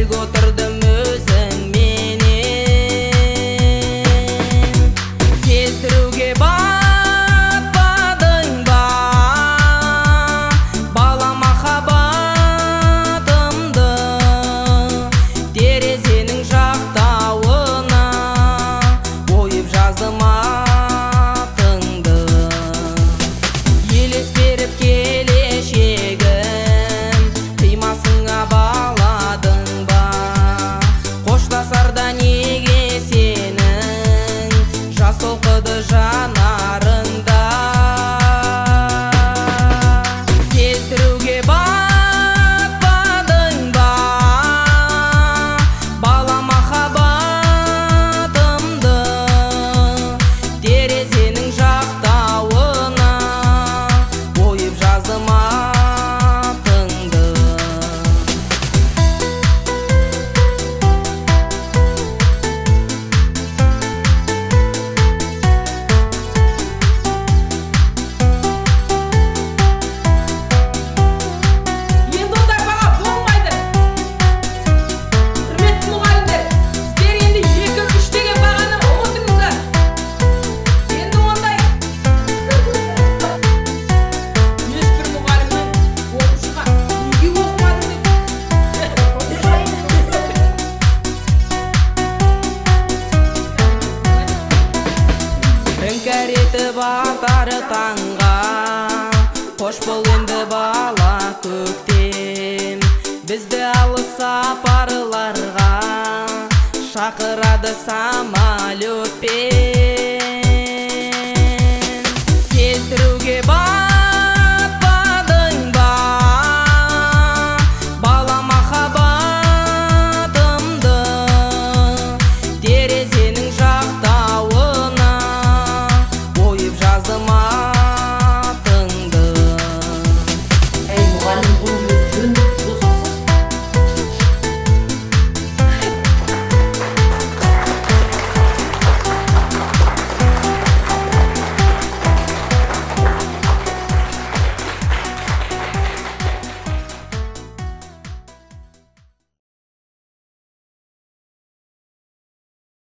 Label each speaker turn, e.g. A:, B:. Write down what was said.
A: бірге отырдым өзіңменен. Сездіруге батпадың ба бала махаббатымды, терезенің жақтауына ойып жаздым атыңды. Елес беріп келешегім қимасыңа баладың ба, қоштасарда неге сенің жас толқыды жанарында. Сездіруге батпадың ба бала махаббатымды, терезенің жақтауына ойып жаздым атыңды.
B: Енді ондай баға болмайды. Құрметті мұғалімдер, сіздер енді 2-3 деген бағаны ұмытыңыздар. Енді ондай ешбір мұғалімнен оқушыға неге оқымадың деп
A: Іңкәр етіп атары таңға, қош бол енді бала көктем. Бізді алыс сапарларға шақырады самолетпен. Сездіруге